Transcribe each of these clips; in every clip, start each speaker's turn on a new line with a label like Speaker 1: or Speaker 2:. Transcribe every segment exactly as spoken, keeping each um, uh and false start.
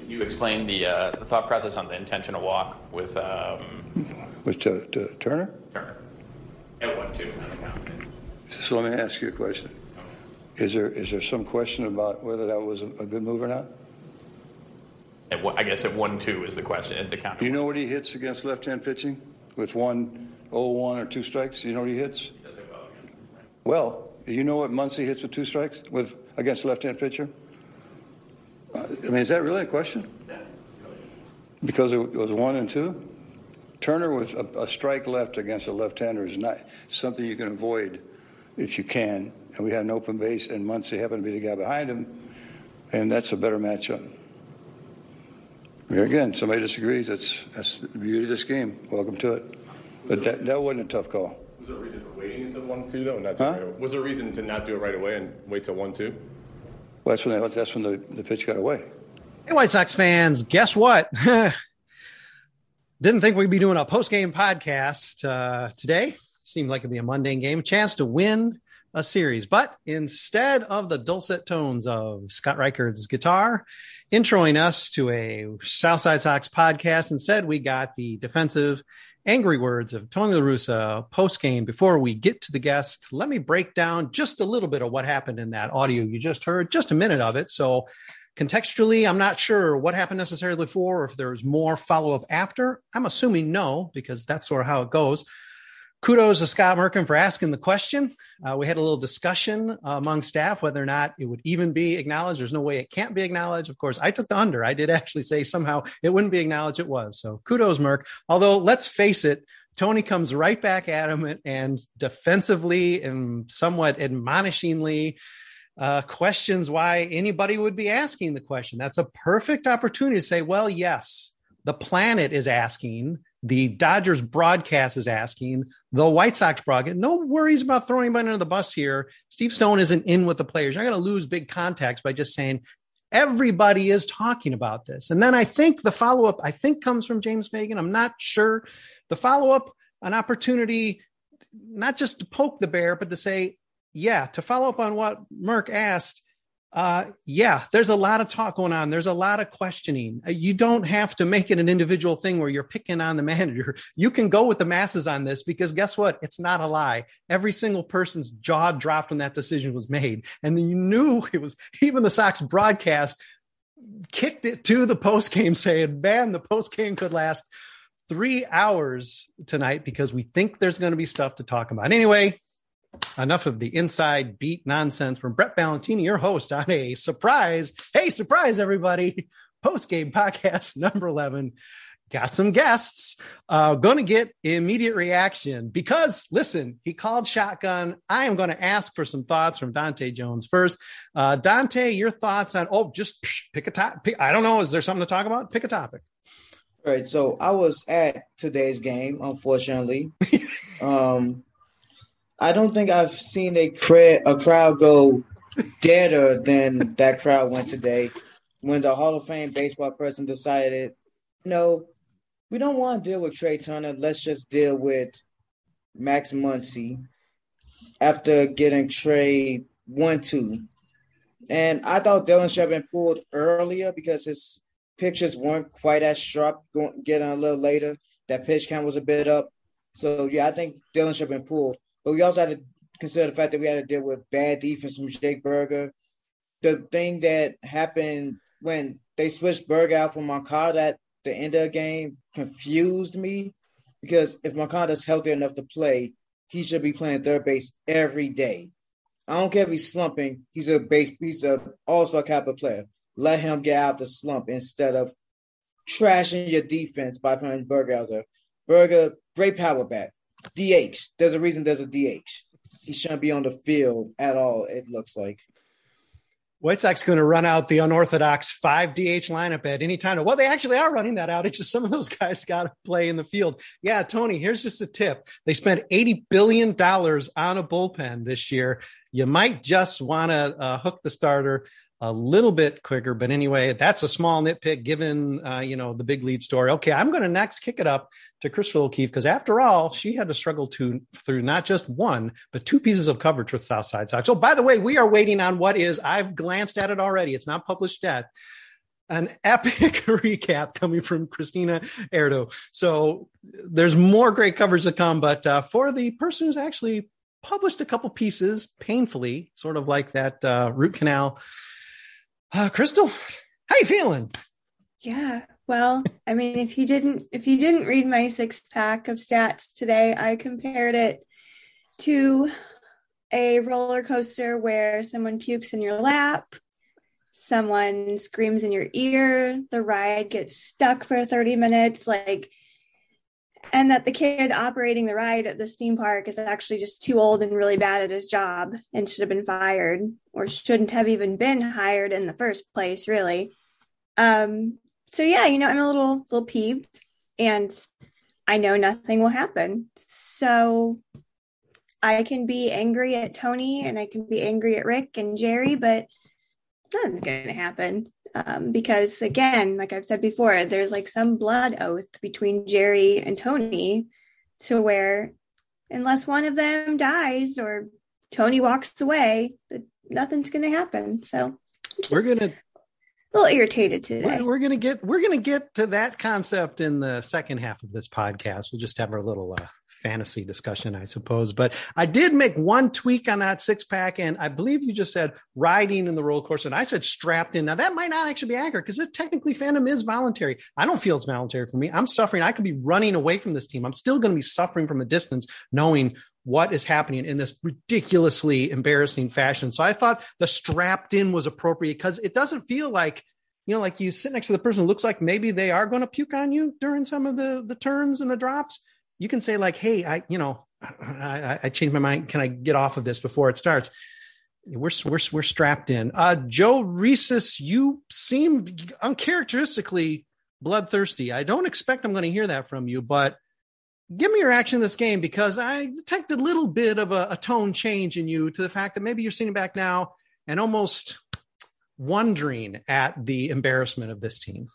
Speaker 1: Can you explain the, uh, the thought process on the intentional walk with um...
Speaker 2: with to, to Turner?
Speaker 1: Turner. At one two on the count.
Speaker 2: So let me ask you a question. Okay. Is there is there some question about whether that was a, a good move or not?
Speaker 1: At, I guess at one two is the question at the count.
Speaker 2: Do you know what he hits against left-hand pitching with one oh one or two strikes? Do you know what he hits?
Speaker 1: He does it well against him, right?
Speaker 2: Well, you know what Muncy hits with two strikes with against left-hand pitcher? Uh, I mean, is that really a question?
Speaker 1: Yeah.
Speaker 2: Because it was one and two? Turner was a, a strike left against a left-hander is not something you can avoid if you can. And we had an open base, and Muncy happened to be the guy behind him, and that's a better matchup. Here again, somebody disagrees. That's that's the beauty of this game. Welcome to it. But that, that wasn't a tough call.
Speaker 3: Was there a reason for waiting until one two though? Not
Speaker 2: huh?
Speaker 3: right was there a reason to not do it right away and wait till one two?
Speaker 2: Well, that's when they, that's when the, the pitch got away.
Speaker 4: Hey, White Sox fans, guess what? Didn't think we'd be doing a post-game podcast uh, today. Seemed like it'd be a mundane game, a chance to win a series. But instead of the dulcet tones of Scott Reichard's guitar introing us to a Southside Sox podcast, instead we got the defensive angry words of Tony La Russa post-game. Before we get to the guest, let me break down just a little bit of what happened in that audio you just heard, just a minute of it. So contextually, I'm not sure what happened necessarily before or if there's more follow-up after. I'm assuming no, because that's sort of how it goes. Kudos to Scott Merkin for asking the question. Uh, we had a little discussion uh, among staff whether or not it would even be acknowledged. There's no way it can't be acknowledged. Of course, I took the under. I did actually say somehow it wouldn't be acknowledged. It was. So kudos, Merk. Although, let's face it, Tony comes right back at him and, and defensively and somewhat admonishingly uh, questions why anybody would be asking the question. That's a perfect opportunity to say, well, yes, the planet is asking. The Dodgers broadcast is asking, the White Sox broadcast. No worries about throwing anybody under the bus here. Steve Stone isn't in with the players. You're not going to lose big contacts by just saying everybody is talking about this. And then I think the follow-up, I think, comes from James Fagan. I'm not sure. The follow-up, an opportunity not just to poke the bear, but to say, yeah, to follow up on what Merck asked, Uh, yeah, there's a lot of talk going on. There's a lot of questioning. You don't have to make it an individual thing where you're picking on the manager. You can go with the masses on this because guess what? It's not a lie. Every single person's jaw dropped when that decision was made. And then you knew it was, even the Sox broadcast kicked it to the postgame saying, man, the postgame could last three hours tonight because we think there's going to be stuff to talk about. Anyway, enough of the inside beat nonsense from Brett Ballantini, your host on a surprise. Hey, surprise, everybody. Post-game podcast number eleven. Got some guests. Uh, going to get immediate reaction because, listen, he called shotgun. I am going to ask for some thoughts from Dante Jones first. Uh, Dante, your thoughts on, oh, just pick a topic. I don't know. Is there something to talk about? Pick a topic.
Speaker 5: All right. So I was at today's game, unfortunately. um, I don't think I've seen a, cra- a crowd go deader than that crowd went today when the Hall of Fame baseball person decided, no, we don't want to deal with Trey Turner. Let's just deal with Max Muncy after getting Trey one two. And I thought Dylan should have been pulled earlier because his pitches weren't quite as sharp going, getting a little later. That pitch count was a bit up. So, yeah, I think Dylan should have been pulled. But we also had to consider the fact that we had to deal with bad defense from Jake Burger. The thing that happened when they switched Burger out for Moncada at the end of the game confused me because if Moncada's healthy enough to play, he should be playing third base every day. I don't care if he's slumping. He's a base, he's a all-star caliber player. Let him get out the slump instead of trashing your defense by putting Burger out there. Burger, great power bat. D H. There's a reason there's a D H. He shouldn't be on the field at all, it looks like.
Speaker 4: White Sox going to run out the unorthodox five D H lineup at any time. Well, they actually are running that out. It's just some of those guys got to play in the field. Yeah, Tony, here's just a tip. They spent eighty billion dollars on a bullpen this year. You might just want to uh, hook the starter a little bit quicker. But anyway, that's a small nitpick given, uh, you know, the big lead story. Okay, I'm going to next kick it up to Crystal O'Keefe because after all, she had to struggle to through not just one, but two pieces of coverage with Southside Sox. So by the way, we are waiting on what is, I've glanced at it already. It's not published yet. An epic recap coming from Christina Erdo. So there's more great covers to come, but uh, for the person who's actually published a couple pieces painfully, sort of like that uh, root canal, uh, Crystal, how you feeling?
Speaker 6: Yeah, well, I mean, if you didn't, if you didn't read my six pack of stats today, I compared it to a roller coaster where someone pukes in your lap, someone screams in your ear, the ride gets stuck for thirty minutes, like, and that the kid operating the ride at this theme park is actually just too old and really bad at his job and should have been fired or shouldn't have even been hired in the first place, really. Um, so yeah, you know, I'm a little, little peeved and I know nothing will happen. So I can be angry at Tony and I can be angry at Rick and Jerry, but nothing's going to happen. Um, because again, like I've said before, there's like some blood oath between Jerry and Tony to where unless one of them dies or Tony walks away, nothing's going to happen. So just
Speaker 4: we're going to
Speaker 6: a little irritated today.
Speaker 4: We're, we're going to get, we're going to get to that concept in the second half of this podcast. We'll just have our little, uh, fantasy discussion, I suppose. But I did make one tweak on that six pack. And I believe you just said riding in the roller coaster. And I said strapped in. Now that might not actually be accurate because this technically fandom is voluntary. I don't feel it's voluntary for me. I'm suffering. I could be running away from this team. I'm still going to be suffering from a distance, knowing what is happening in this ridiculously embarrassing fashion. So I thought the strapped in was appropriate because it doesn't feel like, you know, like you sit next to the person who looks like maybe they are going to puke on you during some of the, the turns and the drops. You can say like, hey, I, you know, I, I changed my mind. Can I get off of this before it starts? We're, we're, we're strapped in. Uh, Joe Reeses, you seem uncharacteristically bloodthirsty. I don't expect I'm going to hear that from you, but give me your reaction to this game because I detected a little bit of a, a tone change in you to the fact that maybe you're sitting back now and almost wondering at the embarrassment of this team.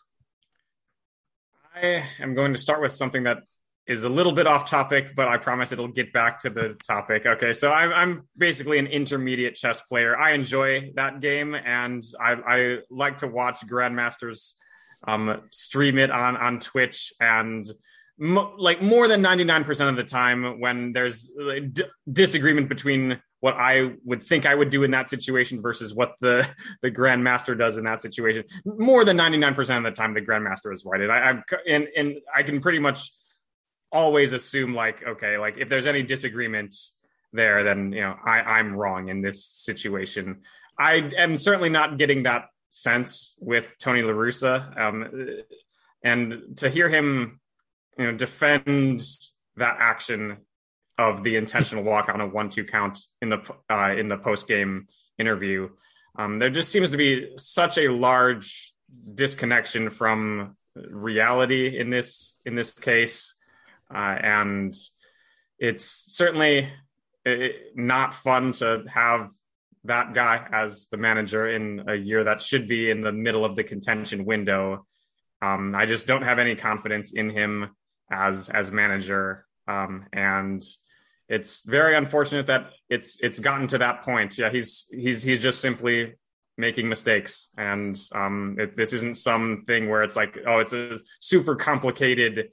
Speaker 7: I am going to start with something that is a little bit off topic, but I promise it'll get back to the topic. Okay, so I'm, I'm basically an intermediate chess player. I enjoy that game, and I, I like to watch grandmasters um, stream it on, on Twitch. And mo- like more than ninety-nine percent of the time when there's a d- disagreement between what I would think I would do in that situation versus what the, the grandmaster does in that situation, more than ninety-nine percent of the time, the grandmaster is right. And I, I'm, and, and I can pretty much always assume like, okay, like if there's any disagreement there, then, you know, I, I'm wrong in this situation. I am certainly not getting that sense with Tony La Russa. Um, and to hear him, you know, defend that action of the intentional walk on a one two count in the, uh, in the post-game interview, um, there just seems to be such a large disconnection from reality in this, in this case. Uh, and it's certainly it, not fun to have that guy as the manager in a year that should be in the middle of the contention window. Um, I just don't have any confidence in him as as manager, um, and it's very unfortunate that it's it's gotten to that point. Yeah, he's he's he's just simply making mistakes, and um, it, this isn't something where it's like, oh, it's a super complicated,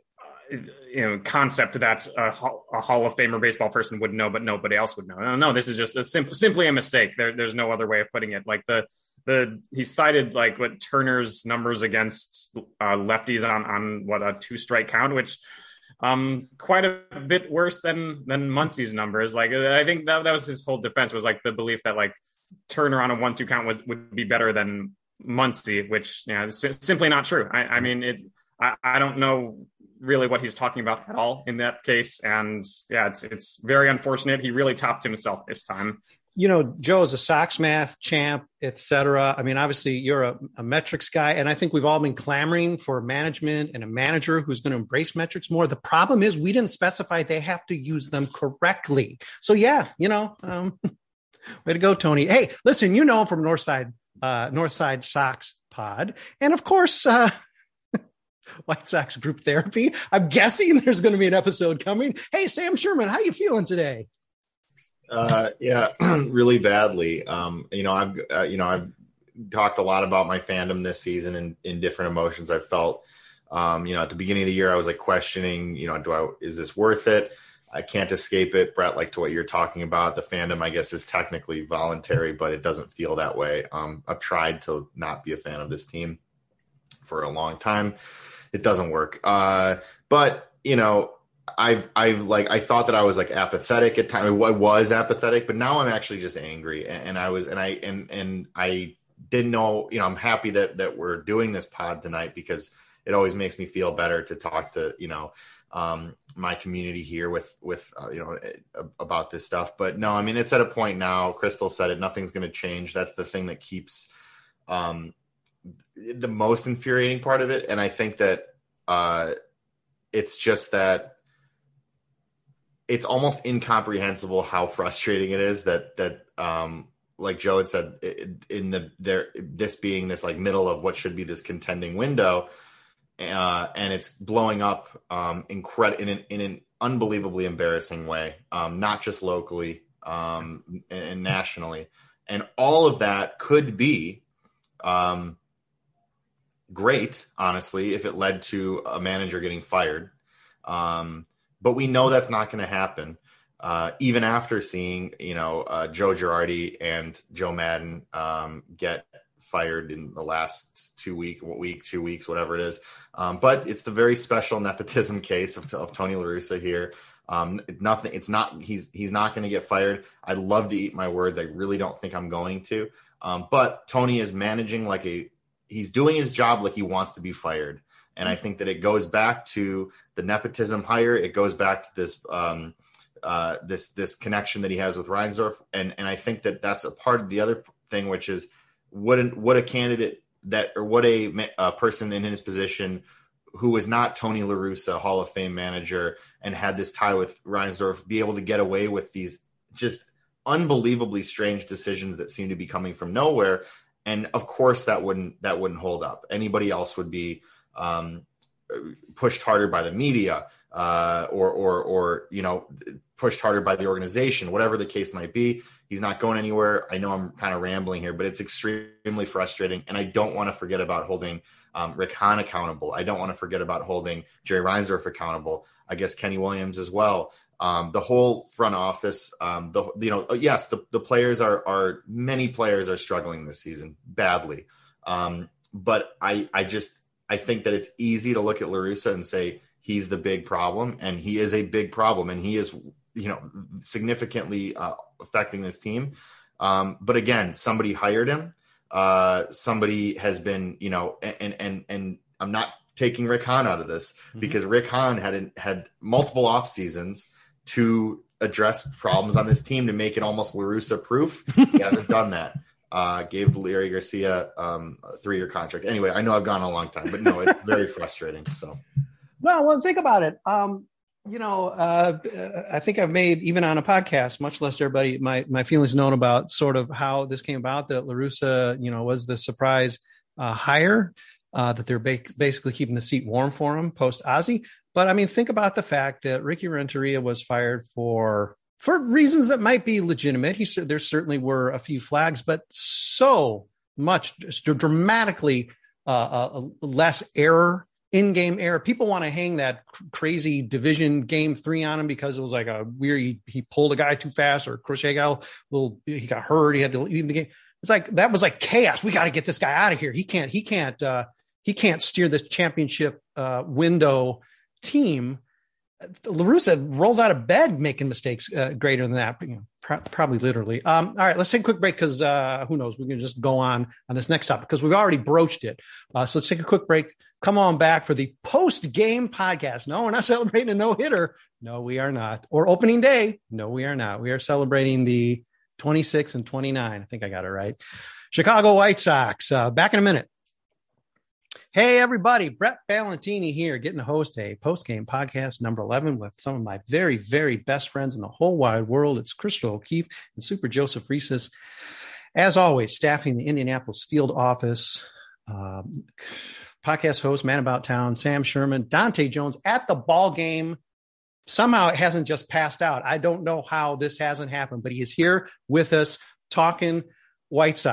Speaker 7: you know, concept that a, a Hall of Famer baseball person would know, but nobody else would know. No, no, this is just a sim- simply a mistake. There, there's no other way of putting it. Like the, the, he cited like what Turner's numbers against uh, lefties on, on what a two strike count, which um, quite a bit worse than, than Muncy's numbers. Like, I think that, that was his whole defense, was like the belief that like Turner on a one, two count was, would be better than Muncy, which, you know, is simply not true. I, I mean, it, I, I don't know really what he's talking about at all in that case. And yeah, it's it's very unfortunate. He really topped himself this time.
Speaker 4: You know, Joe is a Sox math champ, et cetera. I mean, obviously you're a, a metrics guy, and I think we've all been clamoring for management and a manager who's going to embrace metrics more. The problem is we didn't specify they have to use them correctly. So yeah, you know, um, way to go, Tony. Hey, listen, you know, I'm from Northside, uh, Northside Sox pod. And of course, uh, White Sox group therapy. I'm guessing there's going to be an episode coming. Hey, Sam Sherman, how you feeling today?
Speaker 8: Uh, yeah, really badly. Um, you know, I've, uh, you know, I've talked a lot about my fandom this season and in different emotions I felt. Um, you know, at the beginning of the year, I was like questioning, you know, do I, is this worth it? I can't escape it, Brett, like to what you're talking about. The fandom, I guess, is technically voluntary, but it doesn't feel that way. Um, I've tried to not be a fan of this team for a long time. It doesn't work. Uh, but, you know, I've, I've like, I thought that I was like apathetic at times. I was apathetic, but now I'm actually just angry. And, and I was, and I, and, and I didn't know, you know, I'm happy that, that we're doing this pod tonight because it always makes me feel better to talk to, you know, um, my community here with, with, uh, you know, about this stuff. But no, I mean, it's at a point now, Crystal said it, nothing's going to change. That's the thing that keeps, um, the most infuriating part of it. And I think that, uh, it's just that it's almost incomprehensible how frustrating it is that, that, um, like Joe had said in the, there, this being this like middle of what should be this contending window, Uh, and it's blowing up um, incred- in, an, in an unbelievably embarrassing way, um, not just locally um, and, and nationally. And all of that could be um, great, honestly, if it led to a manager getting fired. Um, but we know that's not going to happen. Uh, even after seeing, you know, uh, Joe Girardi and Joe Madden um, get fired in the last two week, week, two weeks, whatever it is. Um, but it's the very special nepotism case of, of Tony La Russa here. Um, nothing, it's not, he's, he's not going to get fired. I'd love to eat my words. I really don't think I'm going to. Um, but Tony is managing like a, he's doing his job like he wants to be fired. And I think that it goes back to the nepotism hire. It goes back to this, um, uh, this, this connection that he has with Reinsdorf. And, and I think that that's a part of the other thing, which is, What, an, what a candidate that, or what a, a person in his position who was not Tony La Russa, Hall of Fame manager, and had this tie with Reinsdorf, be able to get away with these just unbelievably strange decisions that seem to be coming from nowhere. And of course, that wouldn't that wouldn't hold up. Anybody else would be um, pushed harder by the media, uh, or or or you know pushed harder by the organization, whatever the case might be. He's not going anywhere. I know I'm kind of rambling here, but it's extremely frustrating. And I don't want to forget about holding um, Rick Hahn accountable. I don't want to forget about holding Jerry Reinsdorf accountable. I guess Kenny Williams as well. Um, the whole front office, um, the you know, yes, the, the players are are many players are struggling this season badly. Um, but I I just I think that it's easy to look at La Russa and say he's the big problem, and he is a big problem, and he is you know significantly uh, affecting this team. Um, but again, somebody hired him. Uh, somebody has been, you know, and, and, and I'm not taking Rick Hahn out of this mm-hmm. because Rick Hahn had, had multiple off seasons to address problems on this team to make it almost La Russa proof. He hasn't done that. Uh, gave Larry Garcia um, a three-year contract. Anyway, I know I've gone a long time, but no, it's very frustrating. So,
Speaker 4: no, well, think about it. Um, You know, uh, I think I've made, even on a podcast, much less everybody, my my feelings known about sort of how this came about, that La Russa, you know, was the surprise uh, hire, uh, that they're ba- basically keeping the seat warm for him post-Ozzie. But, I mean, think about the fact that Ricky Renteria was fired for for reasons that might be legitimate. He There certainly were a few flags, but so much, dramatically uh, uh, less error. In-game error. People want to hang that crazy division game three on him because it was like a weird, he, he pulled a guy too fast, or Crochet got a little, he got hurt. He had to leave the game. It's like, that was like chaos. We got to get this guy out of here. He can't, he can't, uh, he can't steer this championship uh, window team. La Russa rolls out of bed making mistakes uh, greater than that, you know, pr- probably literally. Um, all right, let's take a quick break because uh, who knows? We can just go on on this next topic because we've already broached it. Uh, so let's take a quick break. Come on back for the post-game podcast. No, we're not celebrating a no-hitter. No, we are not. Or opening day. No, we are not. We are celebrating the twenty-six and twenty-nine. I think I got it right. Chicago White Sox. Uh, back in a minute. Hey, everybody. Brett Ballantini here, getting to host a post-game podcast number eleven with some of my very, very best friends in the whole wide world. It's Crystal O'Keefe and Super Joseph Reeses. As always, staffing the Indianapolis field office. Um, podcast host, Man About Town, Sam Sherman, Dante Jones at the ball game. Somehow it hasn't just passed out. I don't know how this hasn't happened, but he is here with us talking White Sox.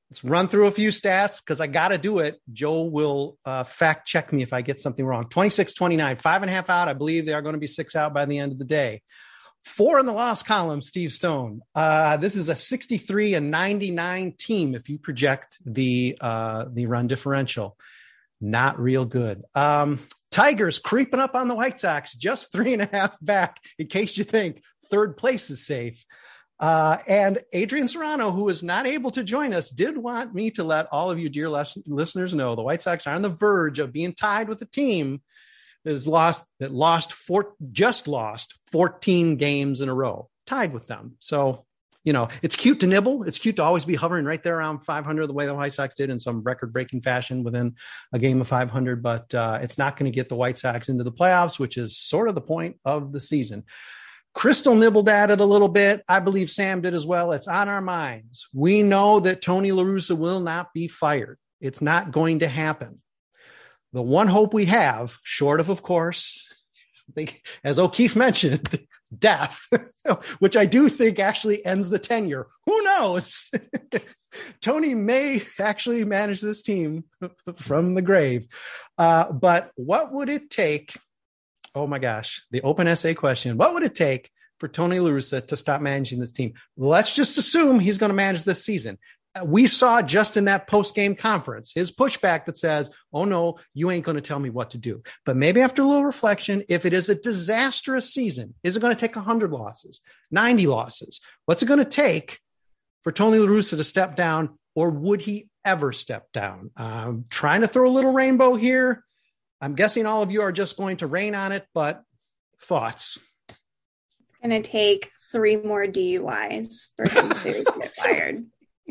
Speaker 4: Let's run through a few stats because I got to do it. Joe will uh, fact check me if I get something wrong. twenty-six twenty-nine, five and a half out. I believe they are going to be six out by the end of the day. Four in the loss column, Steve Stone. Uh, this is a sixty-three and ninety-nine team if you project the uh, the run differential. Not real good. Um, Tigers creeping up on the White Sox, just three and a half back, in case you think third place is safe. Uh, and Adrian Serrano, who is not able to join us, did want me to let all of you dear les- listeners know the White Sox are on the verge of being tied with a team that has lost, that lost four, just lost fourteen games in a row, tied with them. So, you know, it's cute to nibble. It's cute to always be hovering right there around five hundred, the way the White Sox did in some record-breaking fashion within a game of five hundred. But uh, it's not going to get the White Sox into the playoffs, which is sort of the point of the season. Crystal nibbled at it a little bit. I believe Sam did as well. It's on our minds. We know that Tony La Russa will not be fired. It's not going to happen. The one hope we have, short of, of course, I think, as O'Keefe mentioned, death, which I do think actually ends the tenure. Who knows? Tony may actually manage this team from the grave. Uh, but what would it take? Oh my gosh, the open essay question. What would it take for Tony La Russa to stop managing this team? Let's just assume he's going to manage this season. We saw just in that post-game conference, his pushback that says, oh no, you ain't going to tell me what to do. But maybe after a little reflection, if it is a disastrous season, is it going to take one hundred losses, ninety losses? What's it going to take for Tony La Russa to step down, or would he ever step down? I'm trying to throw a little rainbow here. I'm guessing all of you are just going to rain on it, but thoughts?
Speaker 6: It's going to take three more D U Is for him to get fired.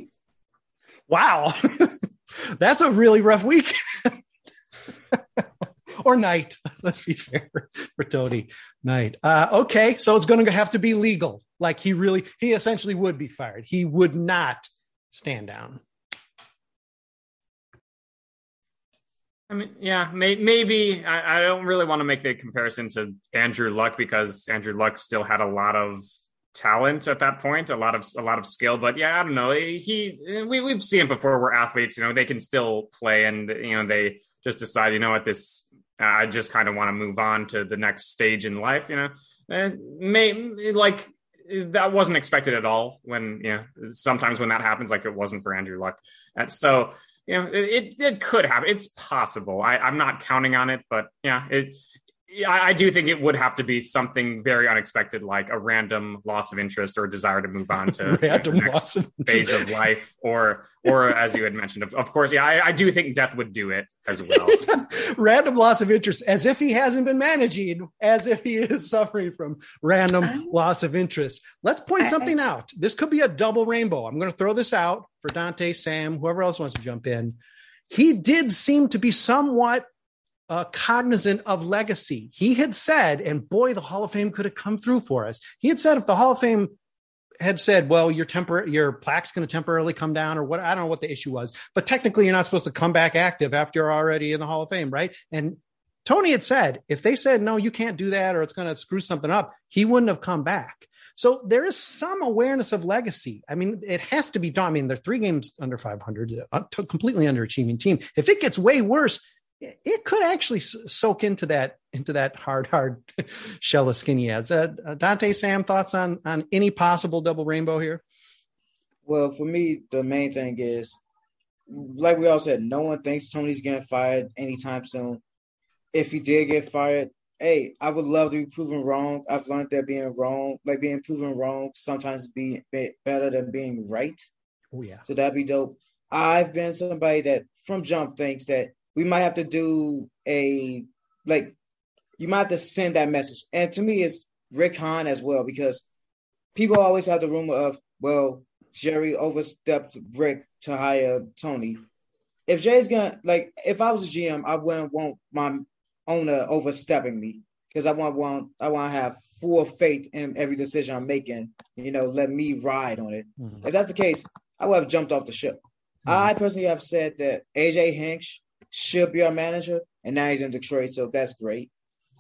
Speaker 4: Wow. That's a really rough week. Or night. Let's be fair for Tony. Night. Uh, okay, so it's going to have to be legal. Like he really, he essentially would be fired. He would not stand down.
Speaker 7: I mean, yeah, may, maybe I, I don't really want to make the comparison to Andrew Luck because Andrew Luck still had a lot of talent at that point, a lot of a lot of skill. But yeah, I don't know. He we we've seen it before where athletes, you know, they can still play and you know they just decide, you know what, this uh, I just kind of want to move on to the next stage in life. You know, and may like that wasn't expected at all. When you know sometimes when that happens, like it wasn't for Andrew Luck, and so. You know, it, it could happen. It's possible. I, I'm not counting on it, but yeah, it. I, I do think it would have to be something very unexpected, like a random loss of interest or a desire to move on to
Speaker 4: random
Speaker 7: the next
Speaker 4: loss of
Speaker 7: phase of life, or or as you had mentioned, of, of course, yeah, I, I do think death would do it as well.
Speaker 4: Random loss of interest, as if he hasn't been managing, as if he is suffering from random loss of interest. Let's point something out. This could be a double rainbow. I'm going to throw this out for Dante, Sam, whoever else wants to jump in. He did seem to be somewhat uh, cognizant of legacy. He had said, and boy, the Hall of Fame could have come through for us. He had said if the Hall of Fame had said, well, your tempor- your plaque's going to temporarily come down or what, I don't know what the issue was, but technically you're not supposed to come back active after you're already in the Hall of Fame, right? And Tony had said, if they said, no, you can't do that, or it's going to screw something up, he wouldn't have come back. So there is some awareness of legacy. I mean, it has to be done. I mean, they're three games under five hundred, a completely underachieving team. If it gets way worse, it could actually soak into that into that hard, hard shell of skin he has. Uh, Dante, Sam, thoughts on on any possible double rainbow here?
Speaker 5: Well, for me, the main thing is, like we all said, no one thinks Tony's getting fired anytime soon. If he did get fired, hey, I would love to be proven wrong. I've learned that being wrong, like being proven wrong, sometimes be better than being right.
Speaker 4: Oh yeah.
Speaker 5: So that'd be dope. I've been somebody that from jump thinks that we might have to do a, like, you might have to send that message. And to me, it's Rick Hahn as well, because people always have the rumor of, well, Jerry overstepped Rick to hire Tony. If Jerry's going to, like, if I was a G M, I wouldn't want my owner overstepping me, because I want, want I want to have full faith in every decision I'm making, you know, let me ride on it. Mm-hmm. If that's the case, I would have jumped off the ship. Mm-hmm. I personally have said that A J Hinch should be our manager, and now he's in Detroit, so that's great.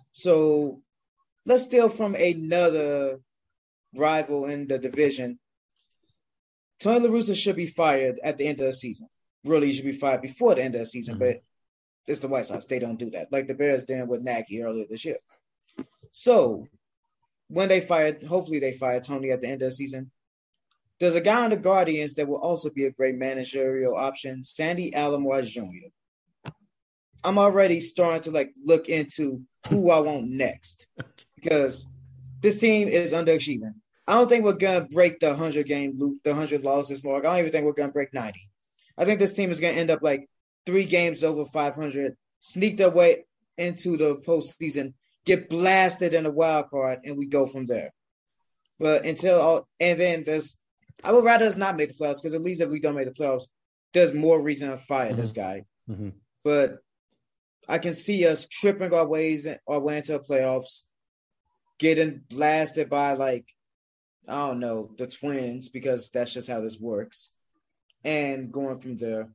Speaker 5: So let's steal from another rival in the division. Tony La Russa should be fired at the end of the season. Really, he should be fired before the end of the season, mm-hmm. but it's the White Sox. They don't do that. Like the Bears did with Nagy earlier this year. So when they fired, hopefully they fired Tony at the end of the season. There's a guy on the Guardians that will also be a great managerial option, Sandy Alomar Junior I'm already starting to like look into who I want next because this team is underachieving. I don't think we're gonna break the hundred game loop, the hundred losses mark. I don't even think we're gonna break ninety. I think this team is gonna end up like three games over five hundred, sneak their way into the postseason, get blasted in a wild card, and we go from there. But until all, and then there's, I would rather us not make the playoffs because at least if we don't make the playoffs, there's more reason to fire mm-hmm. this guy. Mm-hmm. But I can see us tripping our ways our way into the playoffs, getting blasted by like, I don't know, the Twins, because that's just how this works, and going from there.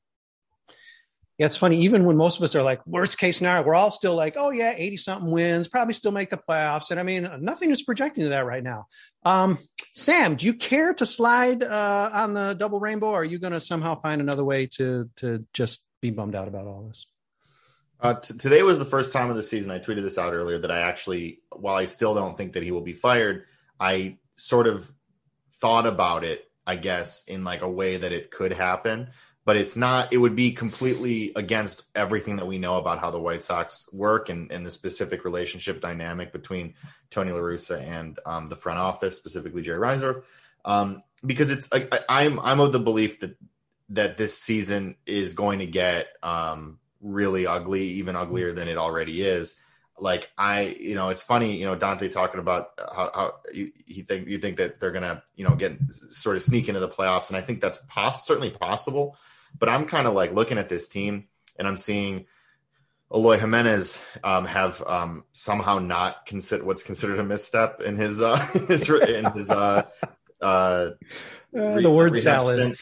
Speaker 4: Yeah, it's funny. Even when most of us are like, worst case scenario, we're all still like, oh, yeah, eighty-something wins, probably still make the playoffs. And, I mean, nothing is projecting to that right now. Um, Sam, do you care to slide uh, on the double rainbow, or are you going to somehow find another way to to just be bummed out about all this?
Speaker 8: Uh, t- today was the first time of the season, I tweeted this out earlier, that I actually, while I still don't think that he will be fired, I sort of thought about it, I guess, in like a way that it could happen. But it's not, it would be completely against everything that we know about how the White Sox work and, and the specific relationship dynamic between Tony La Russa and um, the front office, specifically Jerry Reinsdorf. Um, because it's, I, I, I'm, I'm of the belief that, that this season is going to get um, really ugly, even uglier than it already is. Like I, you know, it's funny, you know, Dante talking about how, how you, you think, you think that they're going to, you know, get sort of sneak into the playoffs. And I think that's poss- certainly possible. But I'm kind of like looking at this team and I'm seeing Eloy Jimenez um, have um, somehow not consider what's considered a misstep in his uh, his in his uh, uh,
Speaker 4: re- the word salad. Stint.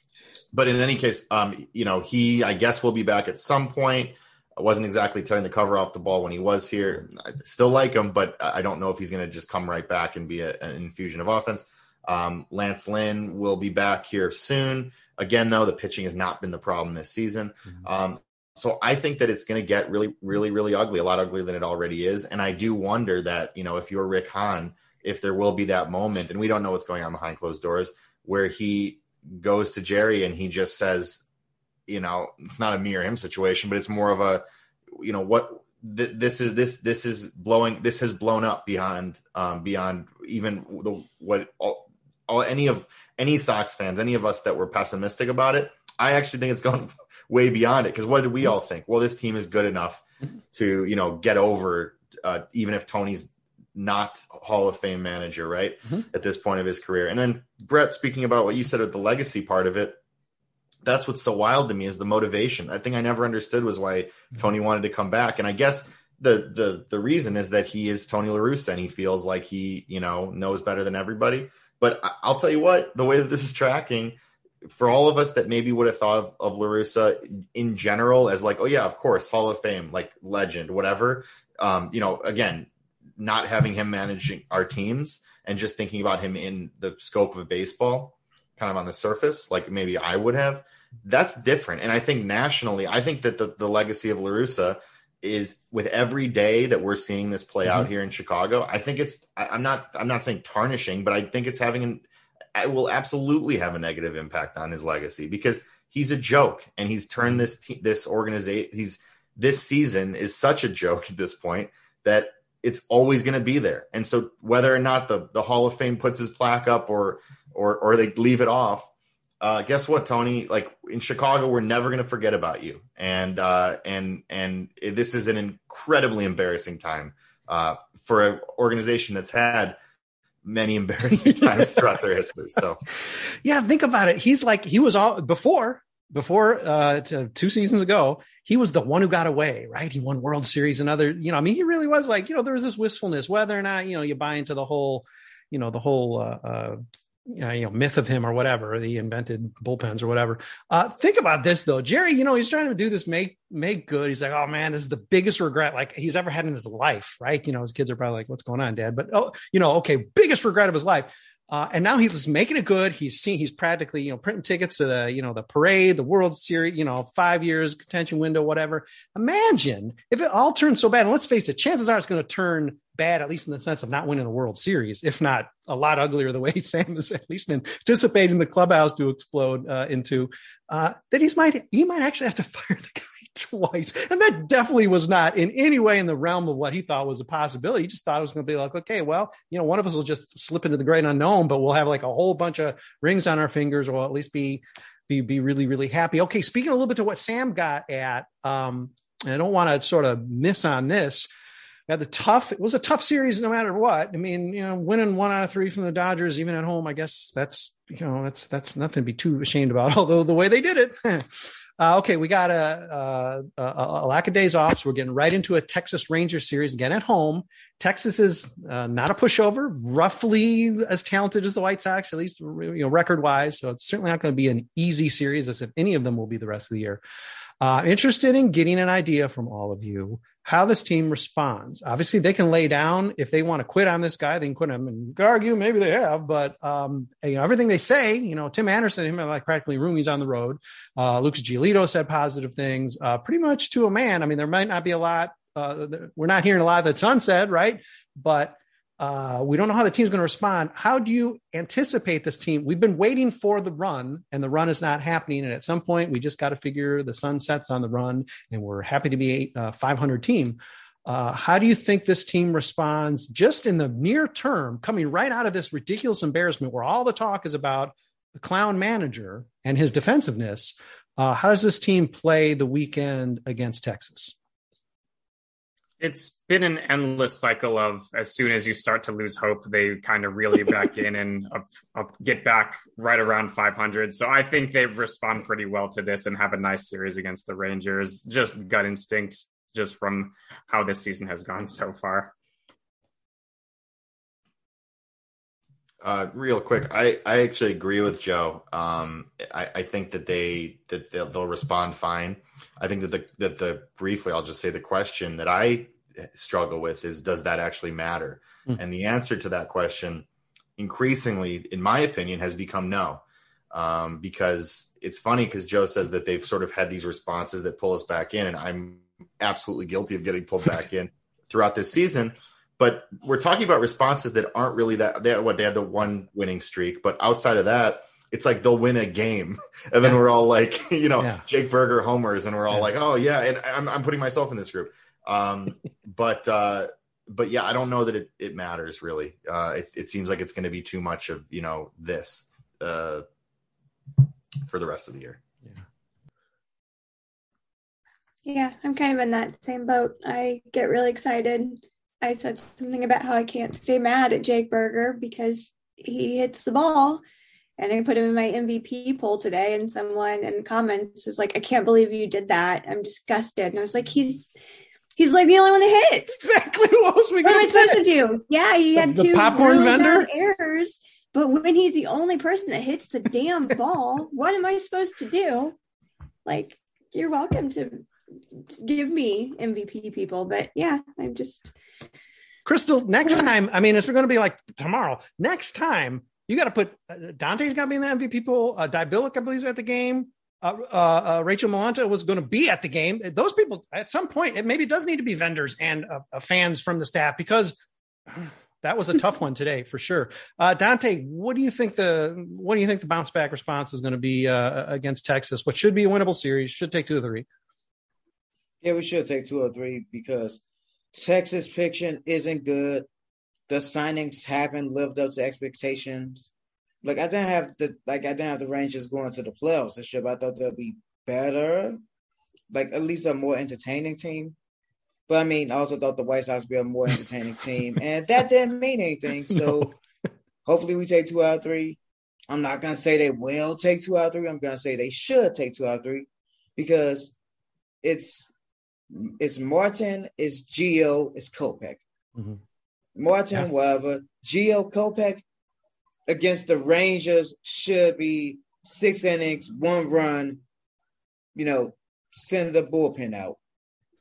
Speaker 8: But in any case, um, you know, he I guess will be back at some point. I wasn't exactly tearing the cover off the ball when he was here. I still like him, but I don't know if he's going to just come right back and be a, an infusion of offense. Um, Lance Lynn will be back here soon. Again, though, the pitching has not been the problem this season. Mm-hmm. Um, so I think that it's going to get really, really, really ugly, a lot uglier than it already is. And I do wonder that, you know, if you're Rick Hahn, if there will be that moment, and we don't know what's going on behind closed doors, where he goes to Jerry and he just says, you know, it's not a me or him situation, but it's more of a, you know, what th- this is, this, this is blowing, this has blown up beyond, um, beyond even the, what all, all, any of any Sox fans, any of us that were pessimistic about it. I actually think it's gone way beyond it. Cause what did we all think? Well, this team is good enough to, you know, get over, uh, even if Tony's not Hall of Fame manager, right. Mm-hmm. At this point of his career. And then Brett, speaking about what you said with the legacy part of it, that's what's so wild to me is the motivation. I think I never understood was why Tony wanted to come back. And I guess the, the, the reason is that he is Tony La Russa and he feels like he, you know, knows better than everybody. But I'll tell you what, the way that this is tracking for all of us that maybe would have thought of, of La Russa in general as like, oh yeah, of course, Hall of Fame, like legend, whatever. Um, you know, again, not having him managing our teams and just thinking about him in the scope of baseball, kind of on the surface, like maybe I would have, that's different. And I think nationally, I think that the, the legacy of La Russa is with every day that we're seeing this play mm-hmm. out here in Chicago. I think it's, I, I'm not, I'm not saying tarnishing, but I think it's having an, it will absolutely have a negative impact on his legacy because he's a joke and he's turned this, te- this organization. He's this season is such a joke at this point that it's always going to be there. And so whether or not the, the Hall of Fame puts his plaque up or, or, or they leave it off, Uh, guess what, Tony? Like in Chicago, we're never going to forget about you. And uh, and and it, this is an incredibly embarrassing time uh, for an organization that's had many embarrassing times throughout their history. So,
Speaker 4: yeah, think about it. He's like he was all before before uh, to, two seasons ago. He was the one who got away, right? He won World Series and other. You know, I mean, he really was like you know there was this wistfulness, whether or not you know you buy into the whole, you know, the whole. Uh, uh, you know, myth of him or whatever, he invented bullpens or whatever. Uh, think about this though, Jerry, you know, he's trying to do this, make, make good. He's like, oh man, this is the biggest regret like he's ever had in his life. Right. You know, his kids are probably like, what's going on, Dad? But, oh, you know, okay. Biggest regret of his life. Uh, and now he's making it good. He's seen, he's practically, you know, printing tickets to the, you know, the parade, the World Series, you know, five years contention window, whatever. Imagine if it all turns so bad. And let's face it, chances are it's going to turn bad, at least in the sense of not winning a World Series, if not a lot uglier the way Sam is at least anticipating the clubhouse to explode uh, into, uh, that he's might, he might actually have to fire the guy twice. And that definitely was not in any way in the realm of what he thought was a possibility. He just thought it was going to be like, okay, well, you know, one of us will just slip into the great unknown, but we'll have like a whole bunch of rings on our fingers, or at least be, be, be really, really happy. Okay. Speaking a little bit to what Sam got at, um, and I don't want to sort of miss on this. Had the tough, it was a tough series no matter what. I mean, you know, winning one out of three from the Dodgers, even at home, I guess that's, you know, that's, that's nothing to be too ashamed about, although the way they did it. Uh, okay, we got a, a, a, a lack of days off, so we're getting right into a Texas Rangers series again at home. Texas is uh, not a pushover, roughly as talented as the White Sox, at least you know record-wise. So it's certainly not going to be an easy series, as if any of them will be the rest of the year. Uh, interested in getting an idea from all of you how this team responds. Obviously, they can lay down if they want to quit on this guy. They can quit him and argue. Maybe they have, but um, you know everything they say. You know, Tim Anderson, him like practically roomies on the road. Uh, Lucas Giolito said positive things, uh, pretty much to a man. I mean, there might not be a lot. Uh, we're not hearing a lot that's unsaid, right? But uh, we don't know how the team's going to respond. How do you anticipate this team? We've been waiting for the run, and the run is not happening. And at some point, we just got to figure the sun sets on the run, and we're happy to be a five hundred team. Uh, how do you think this team responds just in the near term, coming right out of this ridiculous embarrassment where all the talk is about the clown manager and his defensiveness? Uh, how does this team play the weekend against Texas?
Speaker 7: It's been an endless cycle of as soon as you start to lose hope, they kind of reel you back in and up, up, get back right around five hundred. So I think they've responded pretty well to this and have a nice series against the Rangers. Just gut instinct, just from how this season has gone so far.
Speaker 8: Uh, real quick, I, I actually agree with Joe. Um, I, I think that they that they'll, they'll respond fine. I think that the that the briefly, I'll just say the question that I struggle with is, does that actually matter? Mm. And the answer to that question, increasingly, in my opinion, has become no. Um, because it's funny because Joe says that they've sort of had these responses that pull us back in, and I'm absolutely guilty of getting pulled back in throughout this season. But we're talking about responses that aren't really that. They what they had the one winning streak, but outside of that, it's like they'll win a game, and then yeah. we're all like, you know, yeah. Jake Berger homers, and we're all yeah. like, oh yeah, and I'm I'm putting myself in this group. Um, but uh, but yeah, I don't know that it, it matters really. Uh, it, it seems like it's going to be too much of you know this uh, for the rest of the year.
Speaker 6: Yeah. Yeah, I'm kind of in that same boat. I get really excited. I said something about how I can't stay mad at Jake Berger because he hits the ball. And I put him in my M V P poll today, and someone in comments was like, I can't believe you did that. I'm disgusted. And I was like, he's he's like the only one that hits.
Speaker 4: Exactly. What was we
Speaker 6: What am I supposed to do? Yeah, he had
Speaker 4: the
Speaker 6: two
Speaker 4: popcorn
Speaker 6: really
Speaker 4: vendor
Speaker 6: bad errors. But when he's the only person that hits the damn ball, what am I supposed to do? Like, you're welcome to give me M V P people. But yeah, I'm just...
Speaker 4: Crystal, next time, I mean, it's going to be like tomorrow. Next time, you got to put uh, Dante's got to be in the M V P pool. Uh, Dibilic, I believe, is at the game. Uh, uh, uh, Rachel Malanta was going to be at the game. Those people, at some point, it maybe does need to be vendors and uh, uh, fans from the staff, because that was a tough one today for sure. Uh, Dante, what do you think the what do you think the bounce back response is going to be uh, against Texas? What should be a winnable series? Should take two or three.
Speaker 5: Yeah, we should take two or three because Texas pitching isn't good. The signings haven't lived up to expectations. Like I didn't have the like I didn't have the Rangers going to the playoffs this year, but I thought they'll be better, like at least a more entertaining team. But I mean, I also thought the White Sox would be a more entertaining team, and that didn't mean anything. So no. Hopefully we take two out of three. I'm not gonna say they will take two out of three. I'm gonna say they should take two out of three because it's. It's Martin, it's Gio, it's Kopech. Mm-hmm. Martin, yeah. whatever. Gio, Kopech against the Rangers should be six innings, one run, you know, send the bullpen out.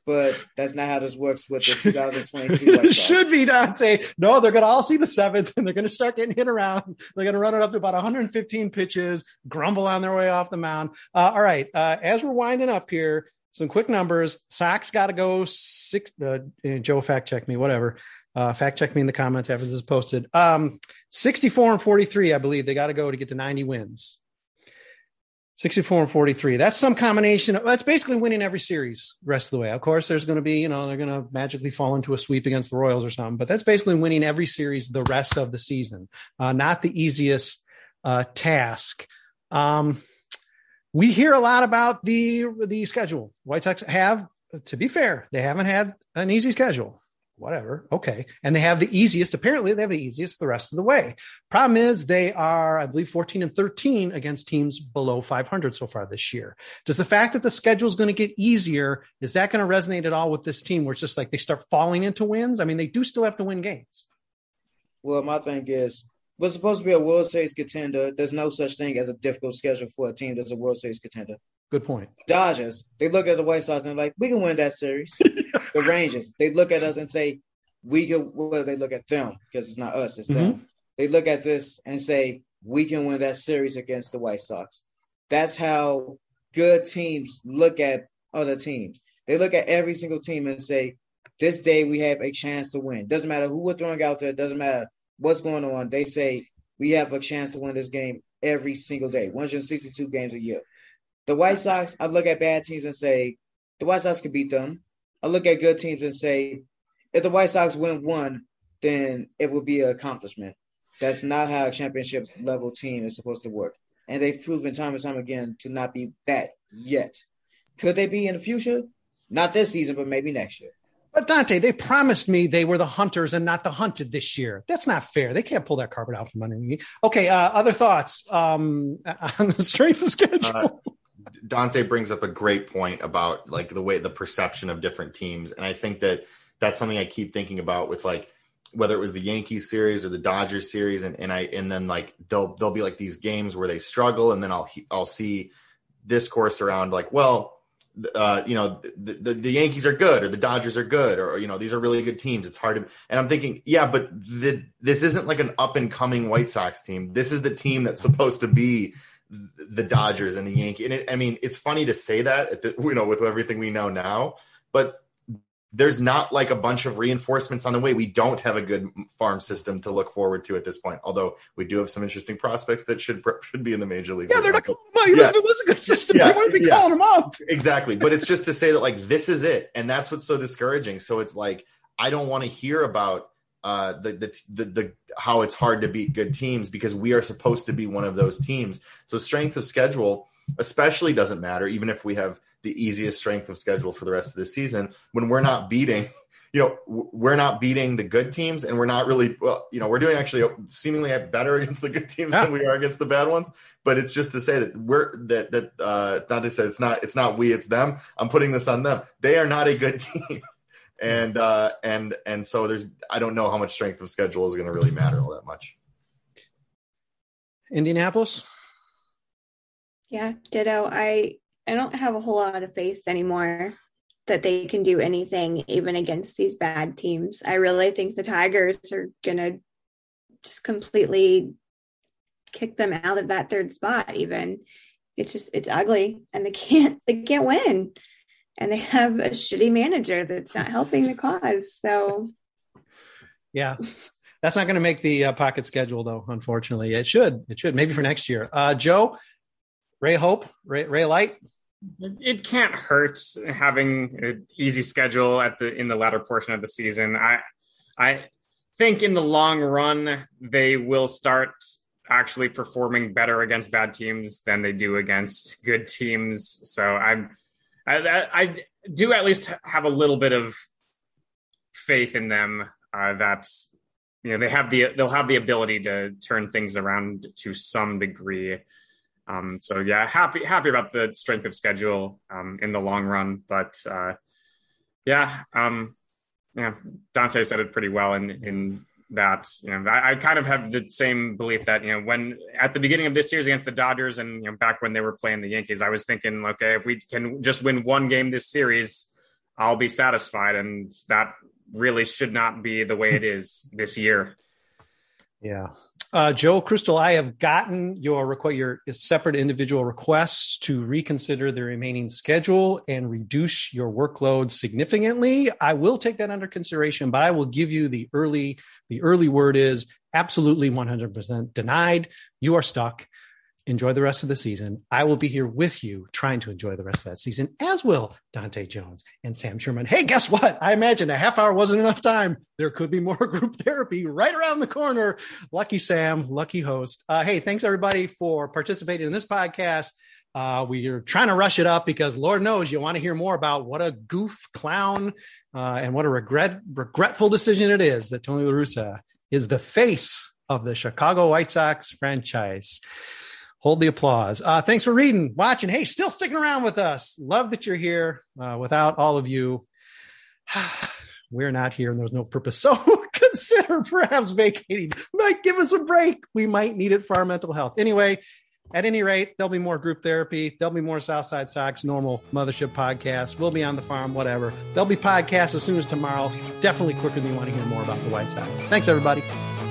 Speaker 5: but that's not how this works with the two thousand twenty-two White
Speaker 4: It
Speaker 5: Sox.
Speaker 4: should be, Dante. No, they're going to all see the seventh, and they're going to start getting hit around. They're going to run it up to about one hundred fifteen pitches, grumble on their way off the mound. Uh, all right, uh, as we're winding up here, some quick numbers. Sox got to go six. Uh, Joe, fact check me, whatever. Uh, fact check me in the comments after this is posted. Um, sixty-four and forty-three, I believe they got to go to get to ninety wins. sixty-four and forty-three. That's some combination. Of, that's basically winning every series the rest of the way. Of course, there's going to be, you know, they're going to magically fall into a sweep against the Royals or something, but that's basically winning every series the rest of the season. Uh, not the easiest uh, task. Um, we hear a lot about the, the schedule. White Sox have, to be fair, they haven't had an easy schedule. Whatever. Okay. And they have the easiest, apparently they have the easiest the rest of the way. Problem is they are, I believe, fourteen and thirteen against teams below five hundred so far this year. Does the fact that the schedule is going to get easier, is that going to resonate at all with this team where it's just like they start falling into wins? I mean, they do still have to win games.
Speaker 5: Well, my thing is, we're supposed to be a World Series contender. There's no such thing as a difficult schedule for a team that's a World Series contender.
Speaker 4: Good point.
Speaker 5: Dodgers, they look at the White Sox and they're like, we can win that series. The Rangers, they look at us and say, we can, well, they look at them because it's not us, it's
Speaker 4: Mm-hmm.
Speaker 5: them. They look at this and say, we can win that series against the White Sox. That's how good teams look at other teams. They look at every single team and say, this day we have a chance to win. Doesn't matter who we're throwing out there. Doesn't matter what's going on. They say, we have a chance to win this game every single day, one hundred sixty-two games a year. The White Sox, I look at bad teams and say, the White Sox can beat them. I look at good teams and say, if the White Sox win one, then it will be an accomplishment. That's not how a championship level team is supposed to work. And they've proven time and time again to not be that yet. Could they be in the future? Not this season, but maybe next year.
Speaker 4: But Dante, they promised me they were the hunters and not the hunted this year. That's not fair. They can't pull that carpet out from under me. Okay, uh, other thoughts um, on the strength of schedule?
Speaker 8: Uh, Dante brings up a great point about like the way the perception of different teams. And I think that that's something I keep thinking about with like, whether it was the Yankees series or the Dodgers series. And, and I, and then like, they'll, there'll be like these games where they struggle. And then I'll, I'll see discourse around like, well, uh, you know, the, the, the Yankees are good or the Dodgers are good, or, you know, these are really good teams. It's hard to, and I'm thinking, yeah, but the, this isn't like an up and coming White Sox team. This is the team that's supposed to be the Dodgers and the Yankees. And it, I mean, it's funny to say that, at the, you know, with everything we know now, but there's not like a bunch of reinforcements on the way. We don't have a good farm system to look forward to at this point, although we do have some interesting prospects that should should be in the major leagues.
Speaker 4: Yeah, they're not calling them up.
Speaker 8: Yeah.
Speaker 4: If it was a good system,
Speaker 8: Yeah,
Speaker 4: they wouldn't be
Speaker 8: yeah.
Speaker 4: calling them up.
Speaker 8: Exactly. But it's just to say that like, this is it. And that's what's so discouraging. So it's like, I don't want to hear about uh, the, the, the, the, how it's hard to beat good teams because we are supposed to be one of those teams. So strength of schedule especially doesn't matter, even if we have the easiest strength of schedule for the rest of the season, when we're not beating, you know, we're not beating the good teams and we're not really, well, you know, we're doing actually seemingly better against the good teams
Speaker 4: yeah.
Speaker 8: than we are against the bad ones. But it's just to say that we're that, that, uh, not to say it's not, it's not we, it's them. I'm putting this on them. They are not a good team. And, uh, and, and so there's, I don't know how much strength of schedule is going to really matter all that much.
Speaker 4: Indianapolis.
Speaker 6: Yeah, ditto. I I don't have a whole lot of faith anymore that they can do anything even against these bad teams. I really think the Tigers are gonna just completely kick them out of that third spot. Even it's just it's ugly, and they can't they can't win, and they have a shitty manager that's not helping the cause. So
Speaker 4: yeah. That's not going to make the uh, pocket schedule, though. Unfortunately, it should. It should maybe for next year. Uh, Joe, Ray Hope, Ray, Ray Light.
Speaker 7: It can't hurt having an easy schedule at the in the latter portion of the season. I I think in the long run they will start actually performing better against bad teams than they do against good teams. So I'm I, I do at least have a little bit of faith in them uh, that. You know, they have the they'll have the ability to turn things around to some degree. Um, so yeah, happy happy about the strength of schedule um, in the long run. But uh, yeah, um, yeah, Dante said it pretty well in in that. You know, I, I kind of have the same belief that you know when at the beginning of this series against the Dodgers and you know back when they were playing the Yankees, I was thinking, okay, if we can just win one game this series, I'll be satisfied. And that really should not be the way it is this year.
Speaker 4: Yeah. Uh, Joe Crystal, I have gotten your request, your separate individual requests to reconsider the remaining schedule and reduce your workload significantly. I will take that under consideration, but I will give you the early, the early word is absolutely one hundred percent denied. You are stuck. Enjoy the rest of the season. I will be here with you trying to enjoy the rest of that season, as will Dante Jones and Sam Sherman. Hey, guess what? I imagine a half hour wasn't enough time. There could be more group therapy right around the corner. Lucky Sam, lucky host. Uh, hey, thanks everybody for participating in this podcast. Uh, we are trying to rush it up because Lord knows you want to hear more about what a goof clown uh, and what a regret, regretful decision it is that Tony La Russa is the face of the Chicago White Sox franchise. Hold the applause. Uh, thanks for reading, watching. Hey, still sticking around with us. Love that you're here. Uh, without all of you, we're not here and there's no purpose. So consider perhaps vacating. Might give us a break. We might need it for our mental health. Anyway, at any rate, there'll be more group therapy. There'll be more Southside Sox, normal mothership podcasts. We'll be on the farm, whatever. There'll be podcasts as soon as tomorrow. Definitely quicker than you want to hear more about the White Sox. Thanks, everybody.